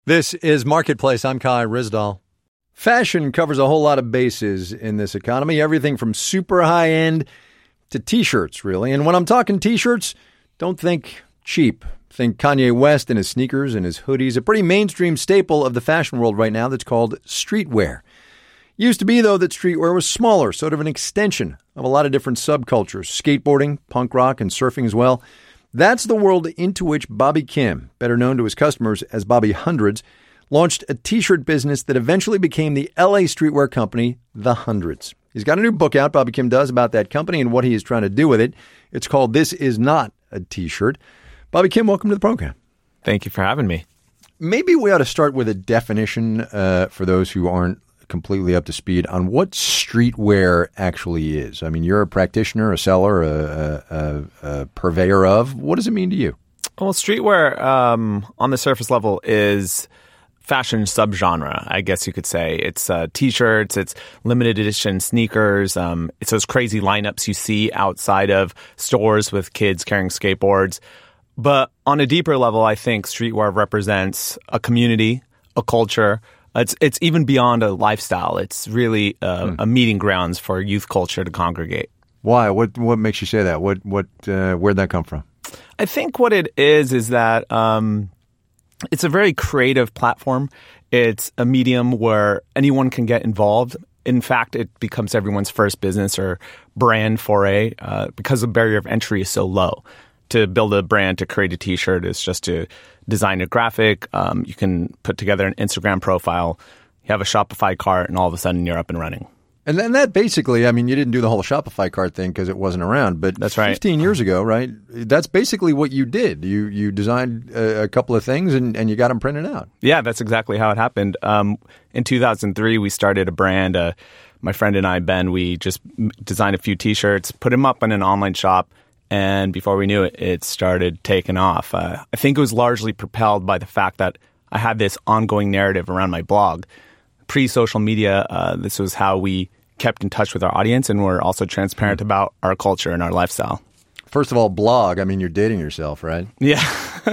This is Marketplace. I'm Kai Ryssdal. Fashion covers a whole lot of bases in this economy, everything from super high-end to T-shirts, really. And when I'm talking T-shirts, don't think cheap. Think Kanye West and his sneakers and his hoodies, a pretty mainstream staple of the fashion world right now that's called streetwear. Used to be, though, that streetwear was smaller, sort of an extension of a lot of different subcultures, skateboarding, punk rock, and surfing as well. That's the world into which Bobby Kim, better known to his customers as Bobby Hundreds, launched a T-shirt business that eventually became the LA streetwear company, The Hundreds. He's got a new book out, Bobby Kim does, about that company and what he is trying to do with it. It's called This Is Not a T-Shirt. Bobby Kim, welcome to the program. Thank you for having me. Maybe we ought to start with a definition for those who aren't completely up to speed on what streetwear actually is. I mean, you're a practitioner, a seller, a purveyor of. What does it mean to you? Well, streetwear on the surface level is fashion subgenre, I guess you could say. It's T-shirts, it's limited edition sneakers, it's those crazy lineups you see outside of stores with kids carrying skateboards. But on a deeper level, I think streetwear represents a community, a culture. It's even beyond a lifestyle. It's really a meeting grounds for youth culture to congregate. Why? What makes you say that? Where'd that come from? I think what it is that it's a very creative platform. It's a medium where anyone can get involved. In fact, it becomes everyone's first business or brand foray because the barrier of entry is so low. To build a brand, to create a T-shirt is just to design a graphic. You can put together an Instagram profile. You have a Shopify cart, and all of a sudden you're up and running. And then that basically, I mean, you didn't do the whole Shopify cart thing because it wasn't around. But that's right. 15 years ago, right? That's basically what you did. You designed a couple of things and you got them printed out. Yeah, that's exactly how it happened. In 2003, we started a brand. My friend and I, Ben, we just designed a few T-shirts, put them up in an online shop. And before we knew it, it started taking off. I think it was largely propelled by the fact that I had this ongoing narrative around my blog. Pre-social media, this was how we kept in touch with our audience, and we're also transparent about our culture and our lifestyle. First of all, blog, I mean, you're dating yourself, right? Yeah.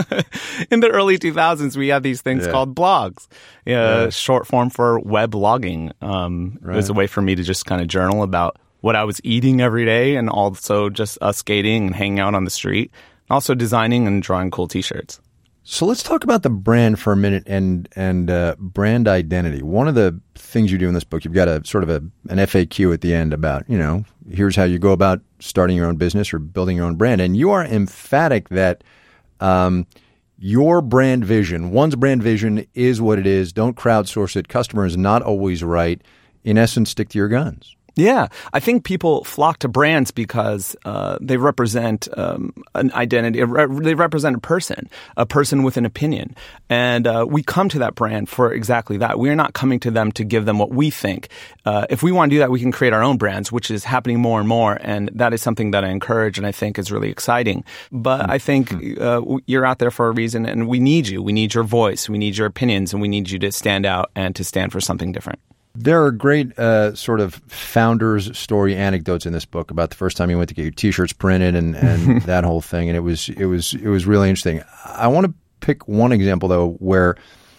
In the early 2000s, we had these things called blogs, short form for web blogging. It was a way for me to just kind of journal about what I was eating every day, and also just us skating and hanging out on the street, also designing and drawing cool T-shirts. So let's talk about the brand for a minute and brand identity. One of the things you do in this book, you've got a sort of an FAQ at the end about, here's how you go about starting your own business or building your own brand. And you are emphatic that your brand vision, one's brand vision is what it is. Don't crowdsource it. Customer is not always right. In essence, stick to your guns. Yeah, I think people flock to brands because they represent an identity. They represent a person with an opinion. And we come to that brand for exactly that. We're not coming to them to give them what we think. If we want to do that, we can create our own brands, which is happening more and more. And that is something that I encourage and I think is really exciting. But I think you're out there for a reason, and we need you. We need your voice. We need your opinions, and we need you to stand out and to stand for something different. There are great sort of founders story anecdotes in this book about the first time you went to get your T-shirts printed and that whole thing, and it was really interesting. I want to pick one example though, where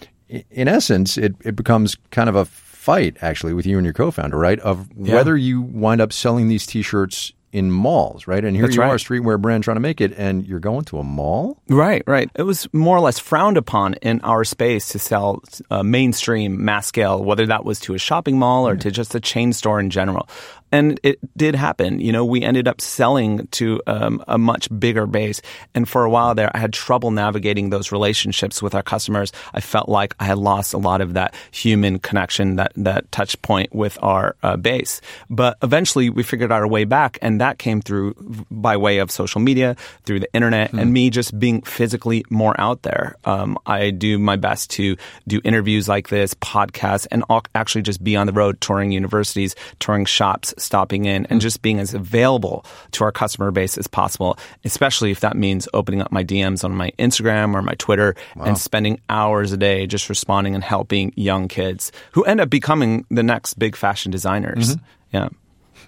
in essence it becomes kind of a fight actually with you and your co-founder, right? Of whether you wind up selling these T-shirts in malls, right? And here That's you right. are, a streetwear brand trying to make it, and you're going to a mall? Right. It was more or less frowned upon in our space to sell mainstream mass scale, whether that was to a shopping mall or to just a chain store in general. And it did happen. We ended up selling to a much bigger base. And for a while there, I had trouble navigating those relationships with our customers. I felt like I had lost a lot of that human connection, that touch point with our base. But eventually, we figured out a way back, and that came through by way of social media, through the internet, and me just being physically more out there. I do my best to do interviews like this, podcasts, and actually just be on the road touring universities, touring shops, stopping in, and just being as available to our customer base as possible, especially if that means opening up my DMs on my Instagram or my Twitter and spending hours a day just responding and helping young kids who end up becoming the next big fashion designers. Yeah.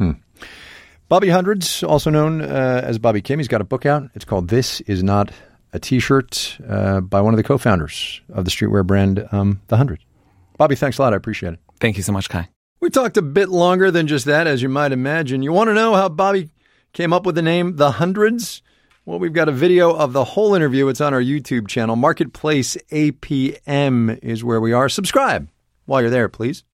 Bobby Hundreds, also known as Bobby Kim, he's got a book out. It's called This Is Not a T-shirt by one of the co-founders of the streetwear brand, The Hundreds. Bobby, thanks a lot. I appreciate it. Thank you so much, Kai. We talked a bit longer than just that, as you might imagine. You want to know how Bobby came up with the name The Hundreds? Well, we've got a video of the whole interview. It's on our YouTube channel. Marketplace APM is where we are. Subscribe while you're there, please.